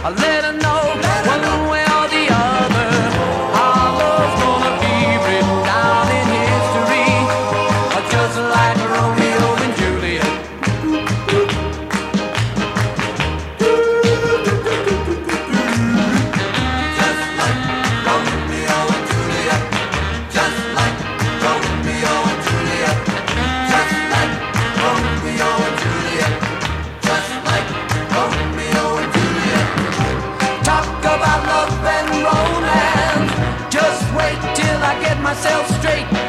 I let her know one way or the other. Our love's gonna be written down in history, just like Romeo and Juliet. Just like Romeo and Juliet. Just like Romeo and Juliet. Just like Romeo and Juliet. Just like Romeo and Juliet. Talk about love and romance. Just wait till I get myself straight.